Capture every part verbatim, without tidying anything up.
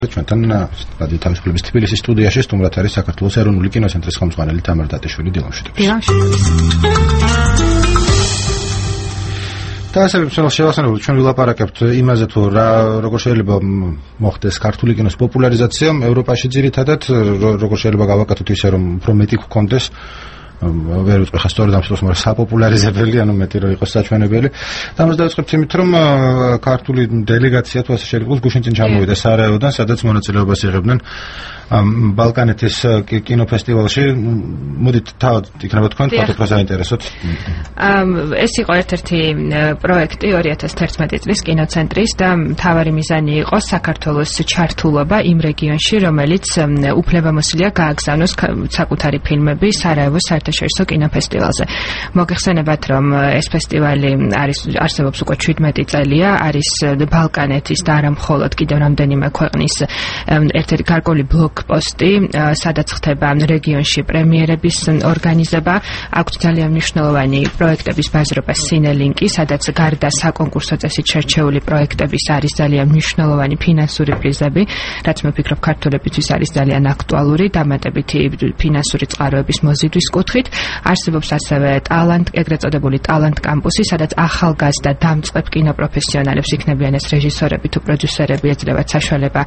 ჩვენთან რადიო თავისუფლების თბილისის სტუდიაში სტუმრად არის საქართველოს ეროვნული კინოცენტრის ხელმძღვანელი თამარ დატიშვილი. დილამშვიდობთ. და ასევე შევახსენებთ, ჩვენ ვილაპარაკებთ იმაზე, თუ რა როგორ შეიძლება მოხდეს ქართული კინოს პოპულარიზაცია ევროპაში ძირითადად, როგორ შეიძლება გავაკეთოთ ისე, რომ უფრო მეტი გქონდეს ვერ ვიტყვი ხა სწორედ ამ შემთხვევაში, მაგრამ საპოპულარიზებელი, ანუ მეტი რო იყოს საჩვენებელი. და მას დავიწყებთ იმით, რომ ქართული დელეგაცია თუ ასე შეიძლება გუშინ წინ ჩამოვიდა სარაევოდან, სადაც მონაწილეობას იღებდნენ ბალკანეთის კინოფესტივალში. მოდით თავად იქნება თქვენ თქვათ უფრო საინტერესოდ. ეს იყო ერთ-ერთი პროექტი ორი ათას თერთმეტი წლის კინოცენტრის და მთავარი მიზანი იყო საქართველოს ჩართულობა იმ რეგიონში, რომელიც უფლებამოსილია გააგზავნოს საკუთარი ფილმები სარაევოს საერთაშორისო კინოფესტივალზე. მოგეხსენებათ, რომ ეს ფესტივალი არის არსებობს უკვე შვიდმეტი წელია, არის ბალკანეთის და არა მხოლოდ კიდევ რამდენიმე ქვეყნის ერთ-ერთი გარკვეული ბლოკპოსტი, სადაც ხდება რეგიონში პრემიერების ორგანიზება. აქვს ძალიან მნიშვნელოვანი პროექტების ბაზრობა სინელინკი, სადაც გარდა საკონკურსო წესით შერჩეული პროექტების არის ძალიან მნიშვნელოვანი ფინანსური პრიზები, რაც მე ვფიქრობ ქართველებისთვის არის ძალიან აქტუალური, დამატებითი ფინანსური წყაროების მოზიდვის კუთხით. არსებობს ასევე ტალანტ, ეგრეთ წოდებული ტალანტ კამპუსი, სადაც ახალგაზრდა დამწყებ კინოპროფესიონალებს, იქნებიან ეს რეჟისორები თუ პროდიუსერები, ეძლევათ საშუალება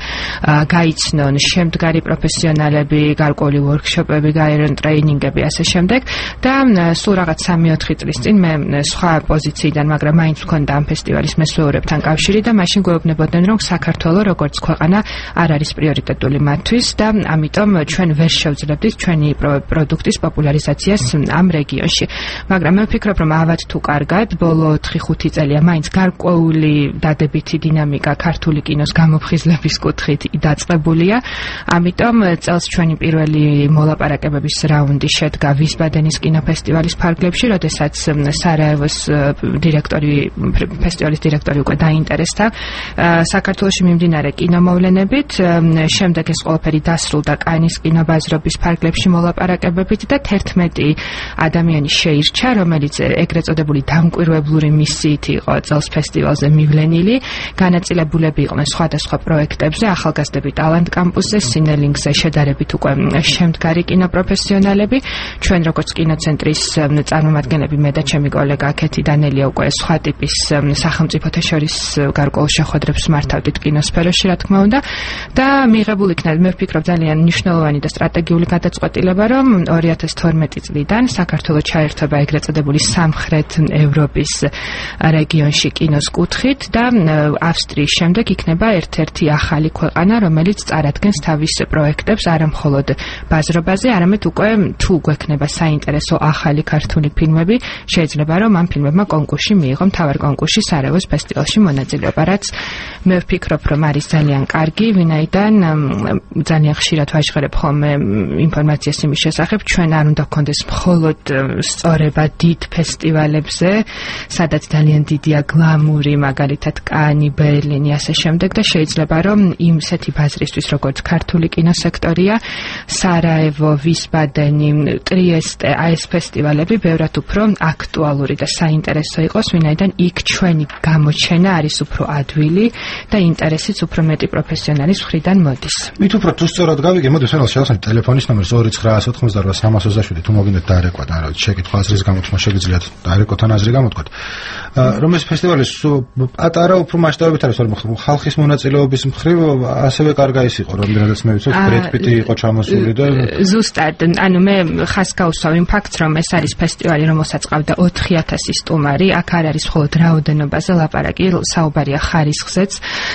გაიცნონ შემდგარი პროფესიონალები, გარკვეული ვორქშოპები გაერონ, ტრეინინგები, ასე შემდეგ. და სულ რაღაც სამი ოთხი წლის წინ მე სხვა პოზიციიდან, მაგრამ მაინც მქონდა ამ ფესტივალის მესვეურებთან კავშირი და მაშინ გვეუბნებოდნენ, რომ საქართველო როგორც ქვეყანა არ არის პრიორიტეტული მათთვის და ამიტომ ჩვენ ვერ შევძლებდით ჩვენი პროდუქტის პოპულარიზაციას ამ რეგიონში. მაგრამ მე ვფიქრობ, რომ ავად თუ კარგად, ბოლო ოთხი ხუთი წელია მაინც გარკვეული დადებითი დინამიკა ქართული კინოს გამოფხიზლების კუთხით დაწყებულია. ამიტომ წელს ჩვენი პირველი მოლაპარაკებების რაუნდი შედგა ვისბადენის კინოფესტივალის ფარგლებში, როდესაც სარაევოს დირექტორი, ფესტივალის დირექტორი უკვე დაინტერესდა საქართველოში მიმდინარე კინომოვლენებით. შემდეგ ეს ყველაფერი დასრულდა კანის კინობაზრობის ფარგლებში მოლაპარაკებებით და თერთმეტი ადამიანი შეირჩა, რომელიც ეგრეთ წოდებული დამკვირვებლური მისიით იყო წელს ფესტივალზე მივლენილი. განაწილებულები იყვნენ სხვადასხვა პროექტებზე, ახალგაზრდები ტალანტ კამპუსზე, სინელინგზე შედარებით უკვე შემდგარი კინოპროფესიონალები. ჩვენ როგორც კინოცენტრის წარმომადგენლები, მე და ჩემი კოლეგა კეთი დანელია უკვე სხვა ტიპის სახელმწიფოთა შორის გარკვეულ შეხვედრებს მართავდით კინოსფეროში, რა თქმა უნდა. და მიღებულ იქნა, მე ვფიქრობ, ძალიან მნიშვნელოვანი და სტრატეგიული გადაწყვეტილება, რომ ორი ათას თორმეტი წლიდან საქართველოს ჩაერთვება ეგრეთ წოდებული სამხრეთ ევროპის რეგიონში კინოს კუთხით და ავსტრიის შემდეგ იქნება ერთ-ერთი ახალი ქვეყანა, რომელიც წარადგენს თავის პროექტებს არა მხოლოდ ბაზრობაზე, არამედ უკვე თუ გვექნება საინტერესო ახალი ქართული ფილმები, შეიძლება რომ ამ ფილმებმა კონკურსში მიიღო მთავარ კონკურსში სარაევოს ფესტივალში მონაწილეობა, რაც მე ვფიქრობ, რომ არის ძალიან კარგი, ვინაიდან ძალიან ხშირად ვაჟღერებ ხოლმე ინფორმაციას იმის შესახებ, ჩვენ არ უნდა გქონდეს მხოლოდ სწორება დიდ ფესტივალებზე, სადაც ძალიან დიდია გლამური, მაგალითად კანი, ბერლინი, ასე შემდეგ და შეიძლება რომ იმსეთი ბაზრისთვის, როგორც ქართული კინოსექტორია, სარაევო, ვისბადენი, ტრიესტე, აი ეს ფესტივალები ბევრად უფრო აქტუალური და საინტერესო იყოს, ვინაიდან იქ ჩვენი გამოჩენა არის უფრო ადვილი და ინტერესიც უფრო მეტი პროფესიონალის მხრიდან მოდის. მით უფრო თუ სწორად გავიგე, მოდი სანამ შევახსენებ ტელეფონის ნომერს ორი ცხრაასი ოთხმოცდაოთხი სამას ოცდაშვიდი, თუ მოგინდათ დაერეკვათ, არა ვიცი, შეკითხვა აზრის გამოთქმა შეგიძლიათ დაერეკვათ ან აზრი გამოთქვათ. რომ ეს ფესტივალი პატარა უფრო მასშტაბებით არის, მაგრამ ხალხის მონაწილეობის მხრივ ასევე კარგა ის იყო, რამდენადაც მე ვიცი, ბრედ პიტი იყო ჩამოსული და ზუსტად, ანუ მე ხას გავუსვავ იმ ფაქტს, რომ ეს არის ფესტივალი, რომელსაც ყავდა ოთხი ათასი სტუმარი, აქ არ არის მხოლოდ რაოდენობაზე ლაპარაკი, საუბარია ხარისხზეც.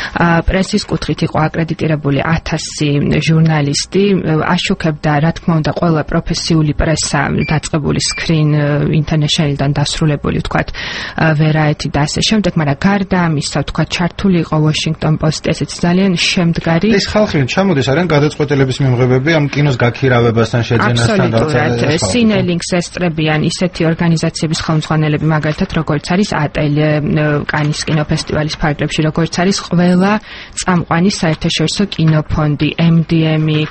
პრესის კუთხით იყო აკრედიტირებული ათასი ჟურნალისტი, აშუქებდა, რა თქმა უნდა, ყველა პროფესიული პრესა დაწყებული Screen International-დან დასრულებული, ვთქვათ, Variety და ასე შემდეგ, მაგრამ გარდა ამისა, ვთქვათ, ჩართული იყო Washington Post, ესეც ძალიან შემდგარი. ეს ხალხი ჩამოდის არიან გადაწყვეტილების მიმღებები ამ კინოს გაქირავებასთან შეძენასთან რაც სინელინგს ესწრებიან ისეთი ორგანიზაციების ხელმძღვანელები, მაგალითად როგორც არის ატელე კანის კინოფესტივალის ფარგლებში, როგორც არის ყველა წამყვანი საერთაშორისო კინოფონდი, ემ დი ემი,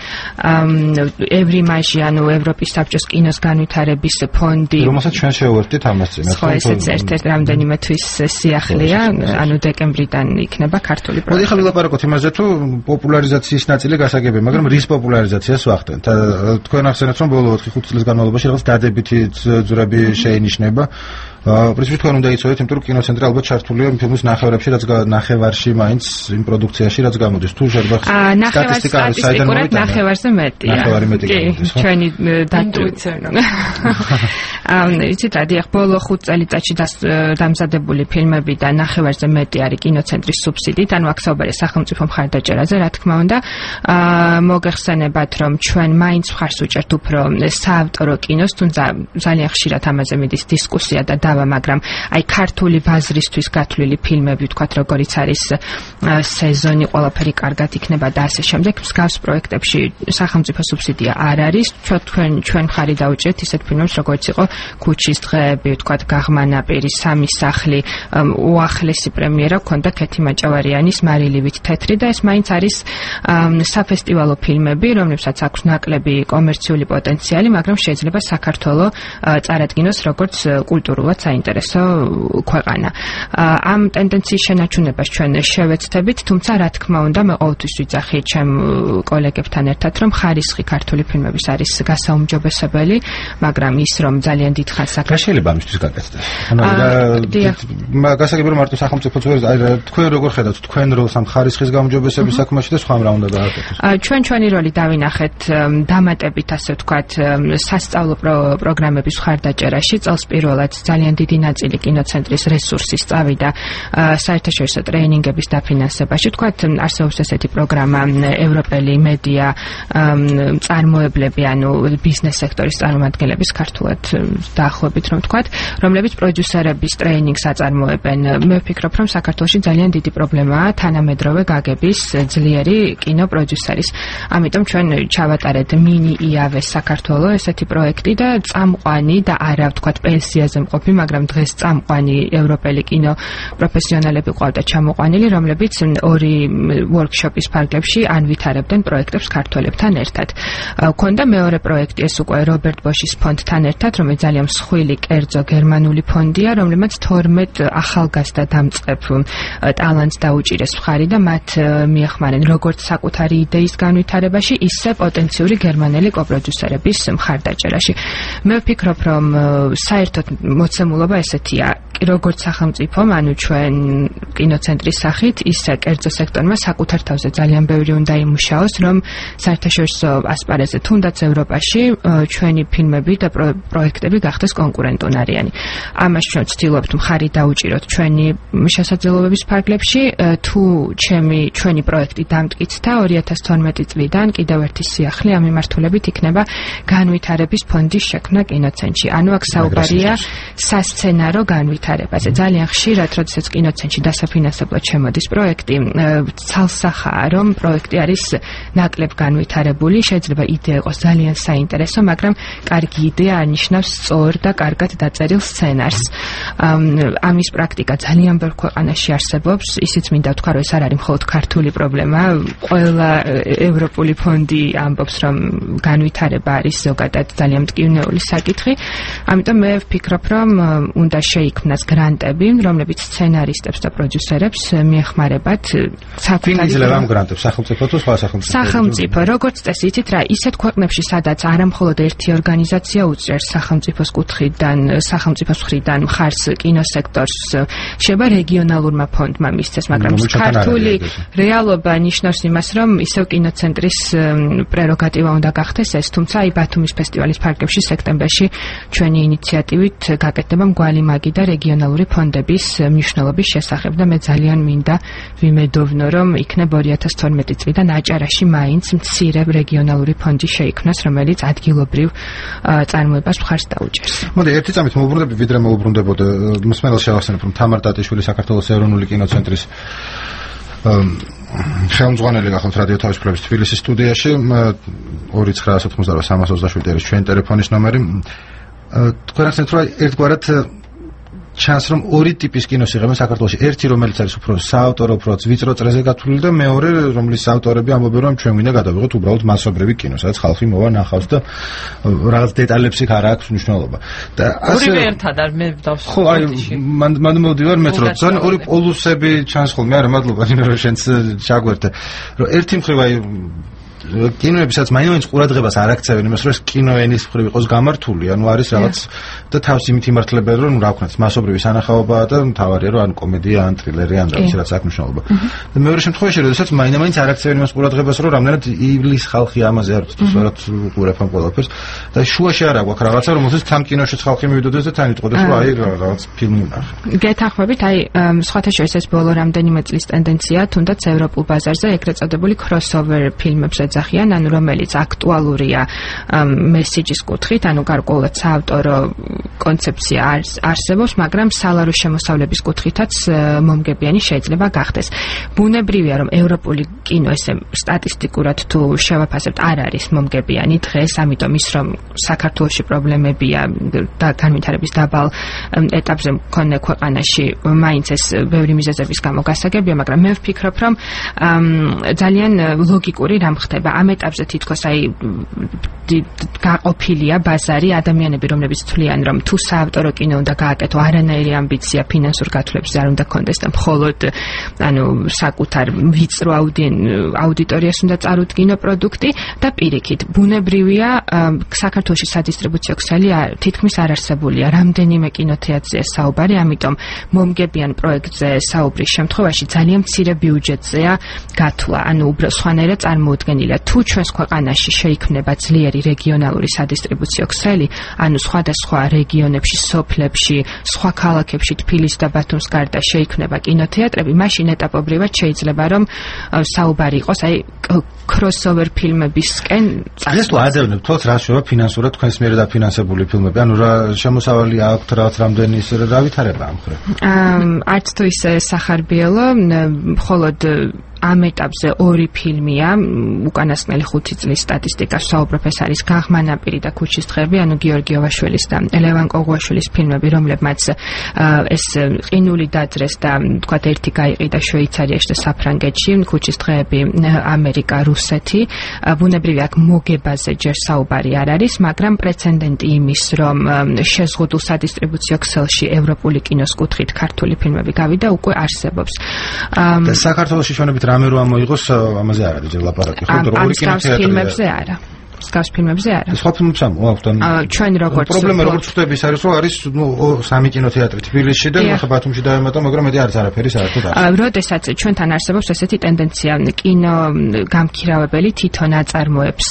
ევრიმაჟი, ანუ ევროპის საბჭოს კინოს განვითარების ფონდი. რომელსაც ჩვენ შევერთით ამას წინ. ხო, ესეც ერთ-ერთ რამდენიმე თვის სიახლეა, ანუ დეკემბრიდან იქნება ქართული პროექტი. მოდი ხა ვილაპარაკოთ იმაზე, თუ პოპულარიზაციის ნაწილი გასაგებია, მაგრამ რის პოპულარიზაციას ვახდენთ? თქვენ ახსენეთ, რომ ბოლო ოთხი ხუთი წლის განმავლობაში რაღაც დადებითი ძვრები შეინიშნება. პრინციპში თქვენ უნდა იცოდეთ, იმიტომ რომ კინოცენტრი ალბათ ჩართულია ფილმის ნახევარებში, რაც ნახევარში მაინც იმ პროდუქციაში, რაც გამოდის. თუ შეიძლება სტატისტიკა არის საიდან მოვიდა? ნახევარზე მეტია. ნახევარი მეტი გამოდის, ხო? ჩვენი ინტუიცია. ამ იცით, ადიახ ბოლო ხუთ წელიწადში დამზადებული ფილმები და ნახევარზე მეტი არის კინოცენტრის სუბსიდიით, ანუ აქ საუბარია სახელმწიფო მხარდაჭერაზე, რა თქმა უნდა. მოგეხსენებათ, რომ ჩვენ მაინც მხარს უჭერთ უფრო საავტორო კინოს, თუმცა ძალიან ხშირად ამაზე მიდის დისკუსია და დავა, მაგრამ აი ქართული ბაზრისთვის გათვლილი ფილმები, ვთქვათ, როგორიც არის სეზონი, ყველაფერი კარგად იქნება და ასე შემდეგ. მსგავს პროექტებში სახელმწიფო სუბსიდია არ არის. ჩვენ ჩვენ მხარი დაუჭერთ ისეთ ფილმებს, როგორც იყო ქუჩის დღეები, ვთქვათ, გაღმა ნაპირი, სამი სახლი, უახლესი პრემიერა ქონდა ქეთი მაჭავარიანის მარილივით თეთრი და ეს მაინც არის საფესტივალო ფილმები, რომლებსაც აქვს ნაკლები კომერციული პოტენციალი, მაგრამ შეიძლება საქართველოს წარადგინოს როგორც კულტურულად საინტერესო ქვეყანა. ამ ტენდენციის შენარჩუნებას ჩვენ შევეცდებით, თუმცა რა თქმა უნდა, მე ყოველთვის ვიძახი ჩემ კოლეგებთან ერთად, რომ ხარისხი ქართული ფილმების არის გასაუმჯობესებელი, მაგრამ ის რომ ძალიან დიდხანს საქართველოს შეიძლება ამისთვის გაკეთდეს. ანუ და გასაგებია რომ მარტო სახელმწიფოც ვერ, აი თქვენ როგორ ხედავთ თქვენ როლს ამ ხარისხის გაუმჯობესების საქმეში და სხვა რა უნდა გააკეთოს? ჩვენ ჩვენი როლი დავინახეთ დამატებით, ასე ვთქვათ, სასწავლო პროგრამების მხარდაჭერაში. წელს პირველად ძალიან დიდი ნაწილი კინოცენტრის რესურსის წავიდა საერთაშორისო ტრეინინგების დაფინანსებაში. თქვათ, არსებობს ესეთი პროგრამა ევროპელი მედია წარმოებლები, ანუ ბიზნეს სექტორის წარმომადგენლების ქართულად დაახლოებით რომ ვთქვათ, რომლებიც პროდიუსერების ტრეინინგს აწარმოებენ. მე ვფიქრობ, რომ საქართველოში ძალიან დიდი პრობლემაა თანამედროვე გაგების ძლიერი კინოპროდიუსერის. ამიტომ ჩვენ ჩავატარეთ მინი იავეს საქართველოს ესეთი პროექტი და წამყვანი და არა ვთქვათ პენსიაზე მყოფი, მაგრამ დღეს წამყვანი ევროპელი კინო პროფესიონალები ყავდა ჩამოყვანილი, რომლებიც ორი ვორქშოპის ფარგლებში ანვითარებდნენ პროექტებს ქართველებთან ერთად. ქონდა მეორე პროექტი, ეს უკვე რობერტ ბოშის ფონდთან ერთად, რომელიც ძალიან მსხვილი კერძო გერმანული ფონდია, რომელმაც თორმეტ ახალგაზრდა დამწყებ ტალანტს დაუჭირეს მხარი და მათ მიეხმარნენ როგორც საკუთარი იდეის განვითარებაში, ისე პოტენციური გერმანელი კოპროდიუსერების მხარდაჭერაში. მე ვფიქრობ, რომ საერთოდ მოცემულობა ესეთია, როგორც სახელმწიფომ, ანუ ჩვენ კინოცენტრის სახით, ისე კერძო სექტორმა საკუთარ თავზე ძალიან ბევრი უნდა იმუშაოს, რომ საერთაშორისო ასპარეზზე, თუნდაც ევროპაში, ჩვენი ფილმები და პროექტები გახდეს კონკურენტუნარიანი. ამას ჩვენ ვცდილობთ მხარი დაუჭიროთ ჩვენი შესაძლებლობების ფარგლებში. თუ ჩემი ჩვენი პროექტი დამტკიცდა ორი ათას თორმეტი წლიდან, კიდევ ერთი სიახლე ამ მიმართულებით იქნება განვითარების ფონდის შექმნა კინოცენტრში. ანუ აქ საუბარია სასცენარო განვითარებაზე. ძალიან ხშირად, როდესაც კინოცენტრში დასაფინანსებლად შემოდის პროექტი, ცალსახაა, რომ პროექტი არის ნაკლებ განვითარებული, შეიძლება იდეა იყოს ძალიან საინტერესო, მაგრამ კარგი იდეა არნიშნავს სწორ და კარგად დაწერილ სცენარს. ამის პრაქტიკა ძალიან ბევრ ქვეყანაში არსებობს, ისიც მინდა ვთქვა, რომ ეს არ არის მხოლოდ ქართული პრობლემა, ყველა ევროპული ფონდი ამბობს, რომ განვითარება არის ზოგადად ძალიან მტკივნეული საკითხი. ამიტომ მე ვფიქრობ, რომ უნდა შეიქმნას გრანტები, რომლებიც სცენარისტებს და პროდიუსერებს მიეხმარებათ საკუთარი იძლევა ამ გრანტებს სახელმწიფო თუ სხვა სახელმწიფო. სახელმწიფო, როგორც წესი, იცით რა, ისეთ ქვეყნებში, სადაც არა მხოლოდ ერთი ორგანიზაცია უწევს სახელმწიფოს კუთხიდან, სახელმწიფოს მხრიდან მხარს კინოსექტორს, შეიძლება რეგიონალურმა ფონდმა მისცეს, მაგრამ ქართული რეალობა ნიშნავს იმას, რომ ისევ კინოცენტრის პრეროგატივა უნდა გახდეს ეს, თუმცა აი ბათუმის ფესტივალის ფარგლებში სექტემბერში ჩვენი ინიციატივით გაკეთდება მგვალი მაგი და რეგიონალური ფონდების მნიშვნელობის შესახებ და მე ძალიან მინდა ვიმედოვნო, რომ იქნებ ორი ათას თორმეტი წლიდან აჭარაში მაინც მცირე რეგიონალური ფონდი შეიქმნას, რომელიც ადგილობრივ წარმოებას მხარს დაუჭერს. მოდი ერთი წამით მოვუბრუნდები, ვიდრე მოვუბრუნდებოდა, მსმენელს შევახსენებ, რომ თამარ ტატიშვილი საქართველოს ეროვნული კინოცენტრის ხელმძღვანელი გახავთ რადიო თავისუფლების თბილისის სტუდიაში ორი ცხრა ოთხმოცდაოთხ სამას ოცდაშვიდი არის ჩვენი ტელეფონის ნომერი. თქვენ ახსენეთ რომ ერთგვარად ჩანს რომ ორი ტიპის კინოს იღებენ საქართველოში. ერთი რომელიც არის უფრო საავტორო, უფრო ვიწრო წრეზე გათვლილი და მეორე რომლის ავტორები ამბობენ რომ ჩვენ მინდა გადავიღოთ უბრალოდ მასობრივი კინო, სადაც ხალხი მოვა ნახავს და რაღაც დეტალებს იქ არ აქვს მნიშვნელობა. და ორივე ერთად არ მე დავსვი. ხო, აი მან მან მოვდივარ მეტრო. ძალიან ორი პოლუსები ჩანს ხოლმე, არა მადლობა ნინო რომ შენც ჩაგვერთე. რომ ერთი მხრივ აი კინოებისაც მაინც ყურადღებას არ აქცევენ იმას რომ ეს კინოენის მხრივ იყოს გამართული, ანუ არის რაღაც და თავს იმით იმართლებენ რომ რა ვქნათ მასობრივი სანახაობაა და მთავარია რომ ან კომედია, ან ტრილერი, ან რაღაც რაც აქვს მნიშვნელობა. და მეორე შემთხვევაში როდესაც მაინც არ აქცევენ იმას ყურადღებას რომ რამდენად ივლის ხალხი ამაზე არ ვწდოს, ვერაც უყურებ ამ ყველაფერს და შუაში არ აქვს რაღაცა რომელსაც თან კინოშიც ხალხი მივიდოდეს და თან იტყოდეს რომ აი რაღაც ფილმი ნახე. გეთანხმებით, აი სხვათა შორის ეს ბოლო რამდენიმე წლის ტენდენცია თუნდაც ევროპულ ბაზარზე ეგრეთ წოდებული crossover ფილმებს ეძახიან, ანუ რომელიც აქტუალურია მესიჯის კუთხით, ანუ გარკვეულად საავტორო კონცეფცია არსებობს, მაგრამ სალარო შემოსავლების კუთხითაც მომგებიანი შეიძლება გახდეს. ბუნებრივია, რომ ევროპული კინო ესე სტატისტიკურად თუ შევაფასებთ არ არის მომგებიანი დღეს, ამიტომ ის რომ საქართველოში პრობლემებია და განვითარების დაბალ ეტაპზე მქონე ქვეყანაში მაინც ეს ბევრი მიზეზების გამო გასაგებია, მაგრამ მე ვფიქრობ, რომ ძალიან ლოგიკური რამ ხდება ამ ეტაპზე თითქოს აი გაყოფილია ბაზარი ადამიანები, რომლებიც თვლიან, რომ თუ საავტორო კინო უნდა გააკეთო, არანაირი ამბიცია ფინანსურ გათვლებებზე არ უნდა კონდეს და მხოლოდ ანუ საკუთარ ვიწრო აუდიტორიას უნდა წარუდგინო პროდუქტი და პირიქით ბუნებრივია საქართველოში სადისტრიბუციო ქსელი თითქმის არ არსებულია. რამდენიმე კინოთეატრზეა საუბარი, ამიტომ მომგებიან პროექტზე საუბრის შემთხვევაში ძალიან მცირე ბიუჯეტზეა გათვლა, ანუ უბრალოდ სხვანაირად წარმოუდგენელია. თუ ჩვენს ქვეყანაში შეიქმნება ძლიერი რეგიონალური სადისტრიბუციო ქსელი, ანუ სხვადასხვა რეგიონებში, სოფლებში, სხვა ქალაქებში, თბილისს და ბათუმს გარდა შეიქმნება კინოთეატრები, მაშინ ეტაპობრივად შეიძლება რომ საუბარი იყოს აი crossover ფილმებისკენ. ეს თუ აძევნებთ თვალს რა შევა ფინანსურად თქვენს მიერ დაფინანსებული ფილმები, ანუ რა შემოსავალი აქვს რაღაც რამდენი ის რა ვითარება ამ ხრე? არც თუ ისე სახარბიელო, მხოლოდ ამ ეტაპზე ორი ფილმია, უკანასკნელი ხუთი წლის სტატისტიკას ვსაუბრობ, ეს არის გაღმანაპირი და ქუჩის დღეები, ანუ გიორგი ოვაშვილის და ლევან კოღუაშვილის ფილმები, რომლებმაც ეს ყინული დაძრეს და თქვათ ერთი გაიყიდა შვეიცარიაში და საფრანგეთში, ქუჩის დღეები ამერიკა, რუსეთი. ბუნებრივია აქ მოგებაზე ჯერ საუბარი არ არის, მაგრამ პრეცედენტი იმის, რომ შეზღუდულ სადისტრიბუციო ქსელში ევროპული კინოს კუთხით ქართული ფილმები გავიდა, უკვე არსებობს. და საქართველოში ჩვენებით რამე რომ მოიღოს ამაზე არ არის ჯერ ლაპარაკი, ხო? და ორი კინოთეატრი ფილმებზე არა. მსგავს ფილმებზე არა. სხვა ფილმებს ამოაქვთ ან ჩვენ როგორც პრობლემა როგორც ხდება ის არის რომ არის ნუ სამი კინოთეატრი თბილისში და ხა ბათუმში დაემატა, მაგრამ მეტი არის არაფერი საერთოდ არ. როდესაც ჩვენთან არსებობს ესეთი ტენდენცია კინო გამქირავებელი თვითონ აწარმოებს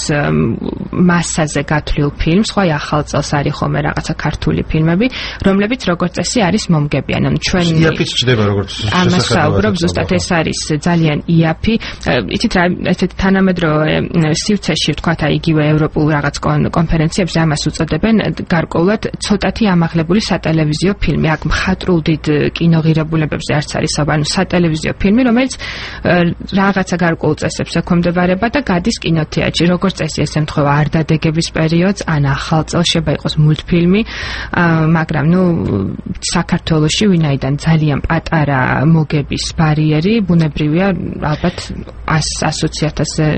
მასაზე გათვლილ ფილმს, ხო ახალ წელს არის ხოლმე რაღაცა ქართული ფილმები, რომლებიც როგორც წესი არის მომგებიანი. ანუ ჩვენ იაფიც ჩდება როგორც ამას საუბრობ, ზუსტად ეს არის ძალიან იაფი. იცით რა, ესეთი თანამედროვე სივრცეში ვთქვათ, აი იგივე ევროპულ რაღაც კონფერენციებზე ამას უწოდებენ გარკვეულად ცოტათი ამაღლებული სატელევიზიო ფილმი. აქ მხატვრულ დიდ კინოღირებულებებზე არც არის საუბარი, ანუ სატელევიზიო ფილმი, რომელიც რაღაცა გარკვეულ წესებს ექვემდებარება და გადის კინოთეატრში. როგორც წესი ეს ემთხვევა არ დადეგების პერიოდს, ან ახალ წელს შეიძლება იყოს მულტფილმი, მაგრამ ნუ საქართველოში ვინაიდან ძალიან პატარა მოგების ბარიერი, ბუნებრივია ალბათ ას ოცი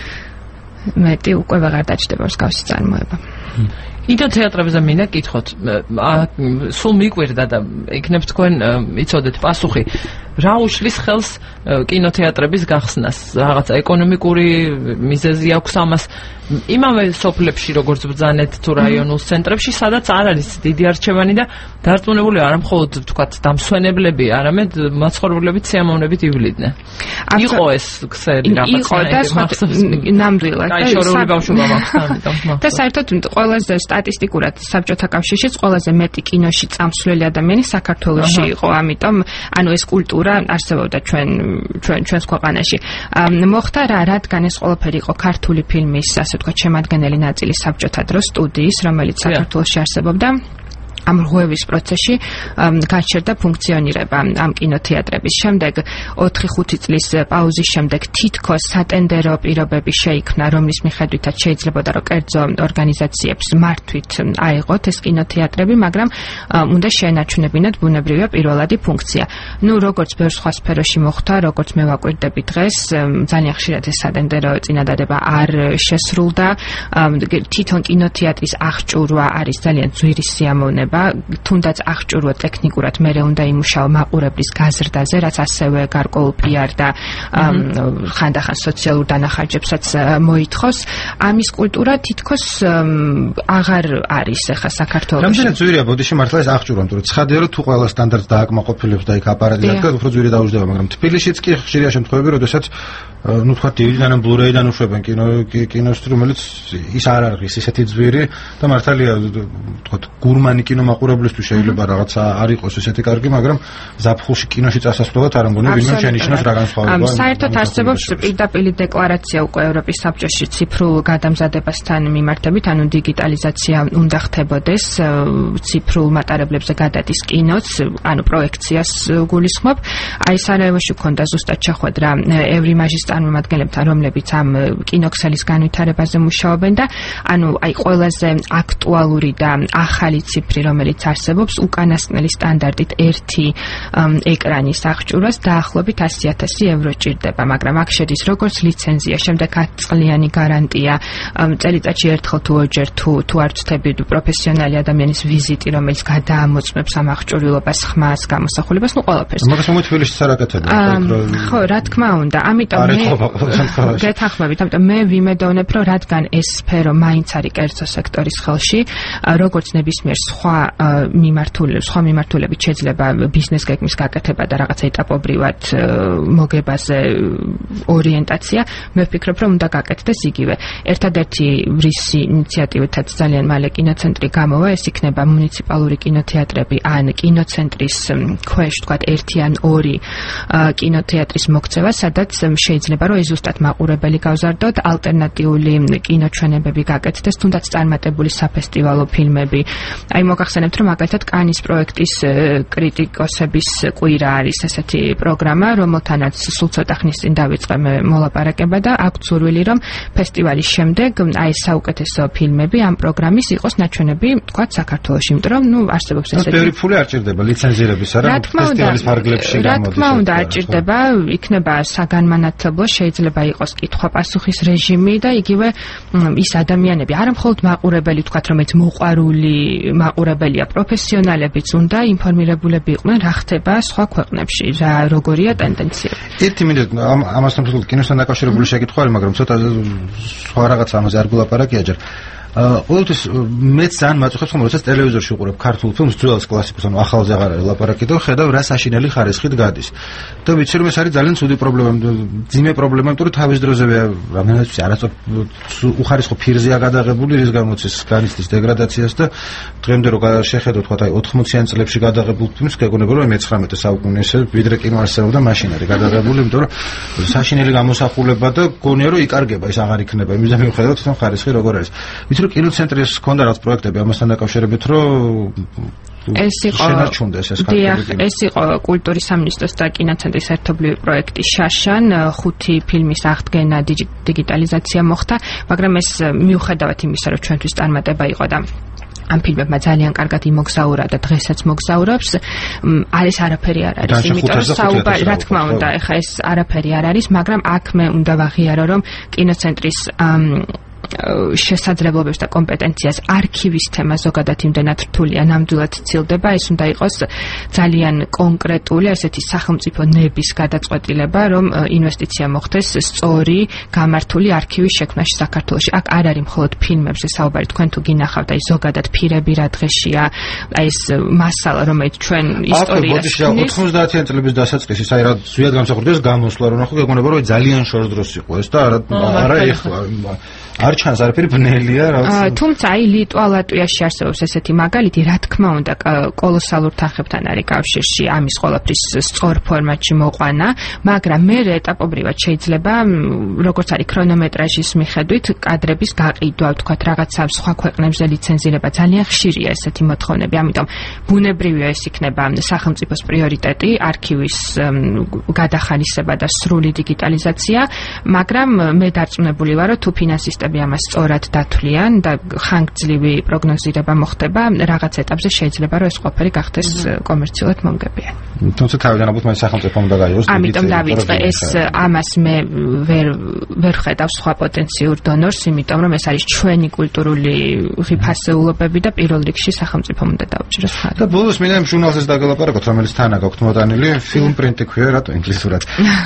მეტი უკვე ვეღარ დაჭდება მსგავსი წარმოება. კინოთეატრებზე მინდა კითხოთ, სულ მიკვირდა და იქნებ თქვენ იცოდეთ პასუხი, რა უშლის ხელს კინოთეატრების გახსნას? რაღაცა ეკონომიკური მიზეზი აქვს ამას? იმავე სოფლებში როგორც ბრძანეთ თუ რაიონულ ცენტრებში, სადაც არ არის დიდი არჩევანი და დარწმუნებული არა მხოლოდ ვთქვათ დამსვენებლები, არამედ მაცხოვრებლები სიამოვნებით ივლიდნენ. იყო ეს ქსელი რაღაცა ნამდვილად და შორეული ბავშვობა მაქვს ამიტომ. და საერთოდ ყველაზე სტატისტიკურად საბჭოთა კავშირშიც ყველაზე მეტი კინოში წამსვლელი ადამიანი საქართველოში იყო, ამიტომ ანუ ეს კულტურა არსებობდა ჩვენ ჩვენ ჩვენს ქვეყანაში. მოხდა რა, რადგან ეს ყველაფერი იყო ქართული ფილმის ასე ვთქვათ შემადგენელი ნაწილი საბჭოთა დროს სტუდიის, რომელიც საქართველოში არსებობდა. ამ რღვევის პროცესში გაჩერდა ფუნქციონირება ამ კინოთეატრების. შემდეგ ოთხი ხუთი წლის პაუზის შემდეგ თითქოს სატენდერო პირობები შეიქმნა, რომლის მიხედვითაც შეიძლებოდა რომ კერძო ორგანიზაციებს მართვით აეღოთ ეს კინოთეატრები, მაგრამ უნდა შეენარჩუნებინათ ბუნებრივია პირველადი ფუნქცია. ნუ როგორც ბევრ სხვა სფეროში მოხდა, როგორც მე ვაკვირდები დღეს, ძალიან ხშირად ეს სატენდერო წინადადება არ შესრულდა. თვითონ კინოთეატრის აღჭურვა არის ძალიან ძვირი სიამოვნება, თუნდაც აღჭურვა ტექნიკურად მერე უნდა იმუშაო მაყურებლის გაზრდაზე, რაც ასევე გარკვეულ პიარ და ხანდახან სოციალურ დანახარჯებსაც მოითხოვს. ამის კულტურა თითქოს აღარ არის ახლა საქართველოში. რამდენად ძვირია ბოდიში მართლა ეს აღჭურვა, თუმცა ცხადია რომ თუ ყველა სტანდარტს დააკმაყოფილებს და იქ აპარატი დადგა, უფრო ძვირი დაუждდება, მაგრამ თბილისშიც კი ხშირია შემთხვევები, როდესაც ну თქვა დივიდიდან ან ბლურეიდან უშვებენ კინო კინოს, რომელიც ის არ არის ისეთი ძვირი და მართალია თქვა გურმანი კინომაყურებლისთვის შეიძლება რაღაცა არ იყოს ესეთი კარგი, მაგრამ ზაფხულში კინოში წასასვლელად არ მგონია ვინმე შენიშნოს რა განსხვავებაა. საერთოდ არსებობს პირდაპირ დეკლარაცია უკვე ევროპის საბჭოში ციფრულ გადამზადებასთან მიმართებით, ანუ დიგიტალიზაცია უნდა ხდებოდეს ციფრულ მატარებლებზე გადადის კინოც, ანუ პროექციას გულისხმობ. აი სარაევოში ქონდა ზუსტად შეხვედრა ევრიმაჟის წარმომადგენლებთან, რომლებიც ამ კინოქსელის განვითარებაზე მუშაობენ და ანუ აი ყველაზე აქტუალური და ახალი ციფრი, რომელიც არსებობს, უკანასკნელი სტანდარტით ერთი ეკრანის აღჭურვას დაახლოებით ასი ათასი ევრო ჭირდება, მაგრამ აქ შედის როგორც ლიცენზია, შემდეგ ათი წლიანი გარანტია, წელიწადში ერთხელ თუ ორჯერ თუ თუ არ ვწდები პროფესიონალი ადამიანის ვიზიტი, რომელიც გადაამოწმებს ამ აღჭურვილობას, ხმას, გამოსახულებას, ну ყველაფერს. მაგას მომეთ თბილისში არ აკეთებენ. ხო, რა თქმა უნდა, ამიტომ მე გეთანხმებით, ამიტომ მე ვიმედოვნებ, რომ რადგან ეს სფერო მაინც არის კერძო სექტორის ხელში, როგორც ნებისმიერ სხვა მიმართულებით, სხვა მიმართულებით შეიძლება ბიზნეს გეგმის გაკეთება და რაღაც ეტაპობრივად მოგებაზე ორიენტაცია, მე ვფიქრობ, რომ უნდა გაკეთდეს იგივე. ერთადერთი რისი ინიციატივითაც ძალიან მალე კინოცენტრი გამოვა, ეს იქნება მუნიციპალური კინოთეატრები ან კინოცენტრის ქვეშ, თქვათ, ერთი ან ორი კინოთეატრის მოქცევა, სადაც შეიძლება რომ ზუსტად მაყურებელი გავზარდოთ, ალტერნატიული კინოჩვენებები გაკეთდეს, თუნდაც წარმატებული საფესტივალო ფილმები. აი მოგახსენებთ, რომ მაგალითად კანის პროექტის კრიტიკოსების კვირა არის ესეთი პროგრამა, რომელთანაც სულ ცოტა ხნის წინ დავიწყე მე მოლაპარაკება და აქვს სურვილი, რომ ფესტივალის შემდეგ აი საუკეთესო ფილმები ამ პროგრამის იყოს ნაჩვენები, თქვათ, საქართველოში, იმიტომ რომ ნუ არსებობს ესეთი. ბევრი ფული არ ჭირდება ლიცენზირების, არა ფესტივალის ფარგლებში გამოდის. რა თქმა უნდა, არ ჭირდება, იქნება საგანმანათლებლო, შეიძლება იყოს კითხვა-პასუხის რეჟიმი და იგივე ის ადამიანები, არა მხოლოდ მაყურებელი, თქვათ, რომელიც მოყვარული მაყურებელია, პროფესიონალებიც უნდა ინფორმირებულები იყვნენ რა ხდება სხვა ქვეყნებში, რა როგორია ტენდენციები. ერთი მინდა ამასთან თვითონ კინოსთან დაკავშირებული შეკითხვა არის, მაგრამ ცოტა სხვა რაღაცა ამაზე არ გულაპარაკია ჯერ. ყოველთვის მეც ძალიან მაწუხებს, რომ როდესაც ტელევიზორში ვუყურებ ქართულ ფილმს, ძველს კლასიკოს, ანუ ახალზე აღარ არის ლაპარაკი და ხედავ რა საშინელი ხარისხით გადის. და ვიცი რომ ეს არის ძალიან ცუდი პრობლემა, ძიმე პრობლემა, იმიტომ რომ თავის დროზევე რამდენად ვიცი, არასწორ უხარისხო ფირზეა გადაღებული, რის გამოც ეს განიცდის დეგრადაციას და დღემდე რო შეხედო თქვა აი ოთხმოციან წლებში გადაღებულ ფილმს, გეგონება რომ მეცხრამეტე საუკუნეში ესე ვიდრე კინო არსებობდა მაშინ არის გადაღებული, იმიტომ რომ საშინელი გამოსახულება და გონია რომ იკარგება, ის აღარ იქნება. იმის მიუხედავად თვითონ ხარისხი როგორ არის. ვიცი რომ კინოცენტრის ჰქონდა რაღაც პროექტები ამასთან დაკავშირებით, რომ ეს იყო შენარჩუნდეს ეს კარტები. ეს იყო კულტურის სამინისტროს და კინოცენტრის ერთობლივი პროექტი შაშან, ხუთი ფილმის აღდგენა, დიგიტალიზაცია მოხდა, მაგრამ ეს მიუხედავად იმისა, რომ ჩვენთვის წარმატება იყო და ამ ფილმებმა ძალიან კარგად იმოგზაურა და დღესაც მოგზაურობს, არის არაფერი არ არის, იმიტომ რომ საუბარი, რა თქმა უნდა, ეხა ეს არაფერი არ არის, მაგრამ აქ მე უნდა ვაღიარო, რომ კინოცენტრის შესაძლებლობებს და კომპეტენციას არქივის თემა ზოგადად იმდენად რთულია, ნამდვილად ცილდება, ეს უნდა იყოს ძალიან კონკრეტული, ესეთი სახელმწიფო ნების გადაწყვეტილება, რომ ინვესტიცია მოხდეს სწორი, გამართული არქივის შექმნაში საქართველოში. აქ არ არის მხოლოდ ფილმებზე საუბარი, თქვენ თუ გინახავთ, აი ზოგადად ფირები რა დღეშია, აი ეს მასალა, რომელიც ჩვენ ისტორიას ქმნის. ოთხმოცდაათიან წლების დასაწყისის, აი რა ზვიად გამსახურდეს გამოსვლა, რომ ახლა გეგონება რომ ძალიან შორს დროს იყო ეს და არა არა ეხლა არ ჩანს, არაფერი ბნელია რაღაც. თუმცა აი ლიტვა, ლატვიაში არსებობს ესეთი მაგალითი, რა თქმა უნდა, კოლოსალურ თანხებთან არის კავშირში ამის ყველაფრის სწორ ფორმატში მოყვანა, მაგრამ მე ეტაპობრივად შეიძლება როგორც არის ქრონომეტრაჟის მიხედვით კადრების გაყიდვა, ვთქვათ, რაღაცა სხვა ქვეყნებზე ლიცენზირება ძალიან ხშირია ესეთი მოთხოვნები, ამიტომ ბუნებრივია ეს იქნება სახელმწიფოს პრიორიტეტი, არქივის გადახალისება და სრული დიგიტალიზაცია, მაგრამ მე დარწმუნებული ვარ, რომ თუ ფინანსისტები ამას სწორად დათვლიან და ხანგრძლივი პროგნოზირება მოხდება, რაღაც ეტაპზე შეიძლება რომ ეს ყველაფერი გახდეს კომერციულად მომგებიანი. თუმცა თავიდან ალბათ მაინც სახელმწიფო უნდა გაიოს. ამიტომ დავიწყე ეს ამას მე ვერ ვერ ხედავ სხვა პოტენციურ დონორს, იმიტომ რომ ეს არის ჩვენი კულტურული ღირფასეულობები და პირველ რიგში სახელმწიფომ უნდა დაუჭიროს ხარი. და ბოლოს მინდა იმ ჟურნალზეც დაგელაპარაკოთ, რომელიც თან აქვს მოდანილი, film print-ი ქვია, რატო ინგლისურად.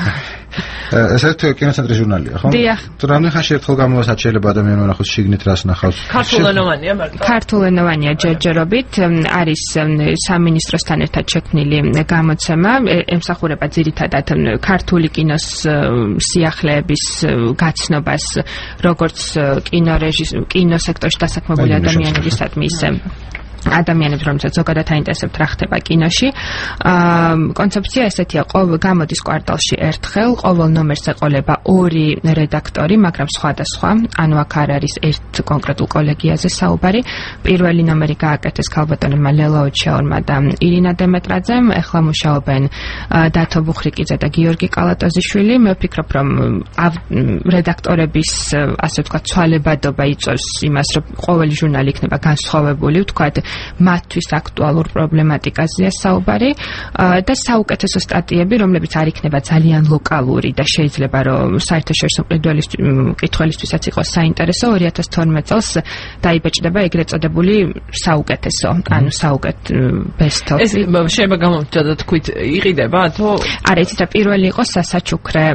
ეს ერთ კინოცენტრის ჟურნალია, ხო? დიახ. რამდენი ხანში ერთხელ გამოვასად შეიძლება ადამიანი ნახოს შიგნით რას ნახავს? ქართულენოვანია მარტო. ქართულენოვანია ჯერჯერობით, არის სამინისტროსთან ერთად შექმნილი გამოცემა, ემსახურება ძირითადად ქართული კინოს სიახლეების გაცნობას, როგორც კინორეჟის კინოსექტორში დასაქმებული ადამიანებისადმი ისე ადამიანებს, რომელსაც ზოგადად აინტერესებთ რა ხდება კინოში. კონცეფცია ესეთია, გამოდის კვარტალში ერთხელ, ყოველ ნომერს ეყოლება ორი რედაქტორი, მაგრამ სხვადასხვა, ანუ აქ არ არის ერთ კონკრეტულ კოლეგიაზე საუბარი. პირველი ნომერი გააკეთეს ქალბატონებმა ლელა ოჩეორმა და ირინა დემეტრაძემ, ეხლა მუშაობენ დათო ბუხრიკიძე და გიორგი კალატოზიშვილი. მე ვფიქრობ, რომ რედაქტორების, ასე ვთქვათ, ცვალებადობა იწვევს იმას, რომ ყოველი ჟურნალი იქნება განსხვავებული, ვთქვათ, მათთვის აქტუალურ პრობლემატიკაზეა საუბარი და საუკეთესო სტატიები, რომლებიც არ იქნება ძალიან ლოკალური და შეიძლება რომ საერთაშორისო მკითხველისთვისაც იყოს საინტერესო, ორი ათას თორმეტ წელს დაიბეჭდება ეგრეთ წოდებული საუკეთესო, ანუ საუკეთ best of. ეს შეიძლება გამომჩნდა თქვით იყიდება თუ არა, იცით რა, პირველი იყო სასაჩუქრე,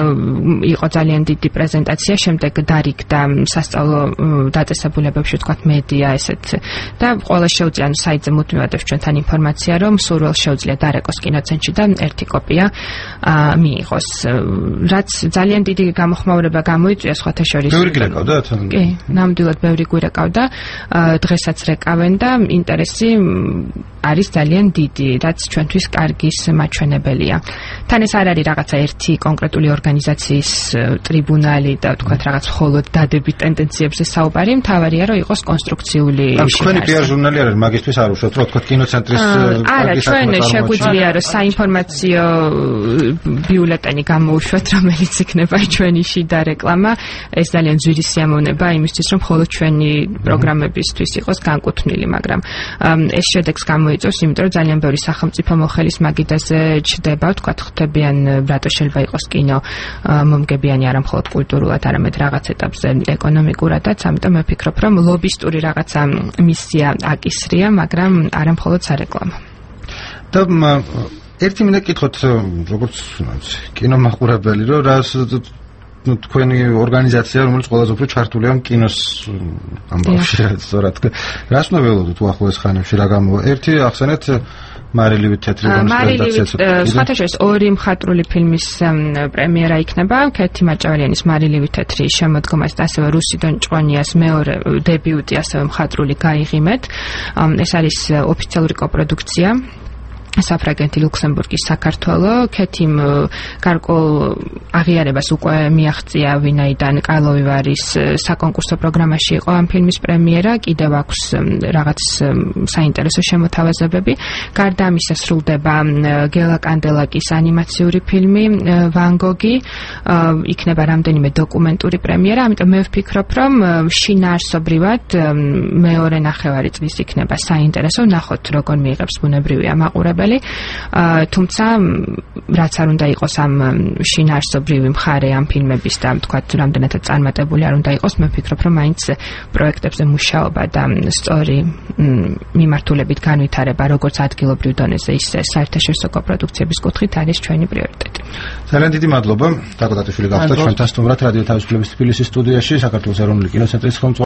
იყო ძალიან დიდი პრეზენტაცია, შემდეგ დარიგდა სასწავლო დაწესებულებებში, ვთქვათ, მედია ესეთ და ყველა შეუძლია ანუ საიტზე მუდმივად ჩვენთან ინფორმაცია, რომ სურვილს შეუძლია დარეკოს კინოცენტრში და ერთი კოპია მიიღოს. რაც ძალიან დიდი გამოხმაურება გამოიწვია სხვათა შორის. ბევრი გირეკავდა? კი, ნამდვილად ბევრი გირეკავდა. დღესაც რეკავენ და ინტერესი არის ძალიან დიდი, რაც ჩვენთვის კარგის მაჩვენებელია. თან ეს არ არის რაღაცა ერთი კონკრეტული ორგანიზაციის ტრიბუნალი და თქვათ რაღაც მხოლოდ დადებით ტენდენციებზე საუბარი, მთავარია რომ იყოს კონსტრუქციული ჩვენი პიარ ჟურნალი არის, მაგისთვის არ უშოთ, რომ თქვათ კინოცენტრის არა, ჩვენ შეგვიძლია რომ საინფორმაციო ბიულეტენი გამოუშვათ, რომელიც იქნება ჩვენი შიდა რეკლამა. ეს ძალიან ძვირი სიამოვნება იმისთვის, რომ მხოლოდ ჩვენი პროგრამებისთვის იყოს განკუთვნილი, მაგრამ ეს შედეგს გამოიწვევს, იმიტომ რომ ძალიან ბევრი სახელმწიფო მოხელის მაგიდაზე ჩდება, თქვათ, ხდებიან რატო შეიძლება იყოს კინო მომგებიანი არა მხოლოდ კულტურულად, არამედ რაღაც ეტაპზე ეკონომიკურადაც, ამიტომ მე ვფიქრობ, რომ ლობისტური რაღაცა მისია აკისრია, მაგრამ არა მხოლოდ სარეკლამო. და ერთი მინდა კითხოთ, როგორც კინომაყურებელი, რომ რას თქვენი ორგანიზაცია, რომელიც ყველაზე უფრო ჩართულია კინოს ამბავში, სწორად. რას უნდა ველოდოთ უახლოეს ხანებში, რა გამოვა? ერთი ახსენეთ მარილივით თეთრი რომის პრეზენტაცია. სხვათა შორის ორი მხატვრული ფილმის პრემიერა იქნება. კეთი მაჭაველიანის მარილივით თეთრი შემოდგომას და ასევე რუსი დონ ჭყონიას მეორე დებიუტი ასევე მხატვრული გაიღიმეთ. ეს არის ოფიციალური კოპროდუქცია. საფრანგეთი, ლუქსემბურგი, საქართველო. კეთიმ გარკვეულ აღიარებას უკვე მიაღწია, ვინაიდან კარლოვი ვარის საკონკურსო პროგრამაში იყო ამ ფილმის პრემიერა, კიდევ აქვს რაღაც საინტერესო შემოთავაზებები. გარდა ამისა სრულდება გელა კანდელაკის ანიმაციური ფილმი ვან გოგი, იქნება რამდენიმე დოკუმენტური პრემიერა, ამიტომ მე ვფიქრობ, რომ შინაარსობრივად მეორე ნახევარი წლის იქნება საინტერესო, ნახოთ როგორ მიიღებს ბუნებრივია მაყურებელი. თუმცა რაც არ უნდა იყოს ამ შინაარსობრივი მხარე ამ ფილმების და თქვათ რამდენადაც წარმატებული არ უნდა იყოს, მე ვფიქრობ, რომ მაინც პროექტებზე მუშაობა და სწორი მიმართულებით განვითარება როგორც ადგილობრივ დონეზე, ისე საერთაშორისო კოპროდუქციების კუთხით არის ჩვენი პრიორიტეტი. ძალიან დიდი მადლობა. დაკო დათიშვილი გახდა ჩვენთან სტუმრად რადიო თავისუფლების თბილისის სტუდიაში, საქართველოს ეროვნული კინოცენტრის ხელმძღვანელი.